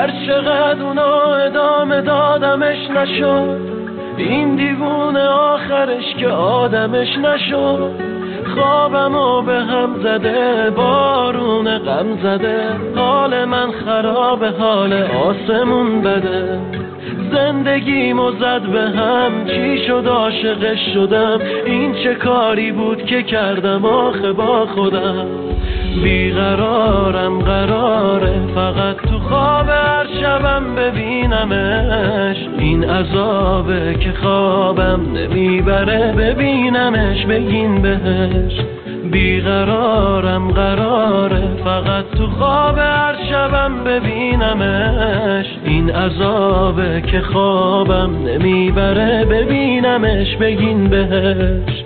هر چقدر اونا ادامه دادمش نشد، این دیوونه آخرش که آدمش نشد. خوابمو به هم زده بارون غم زده، حال من خراب حال آسمون بده. زندگیمو زد به هم، چی شد عاشقش شدم، این چه کاری بود که کردم آخه با خودم. بیقرارم قراره فقط تو خواب هر شبم ببینمش، این عذابه که خوابم نمیبره ببینمش بگین بهش. بیقرارم قراره فقط تو خواب هر شبم ببینمش، این عذابه که خوابم نمیبره ببینمش بگین بهش.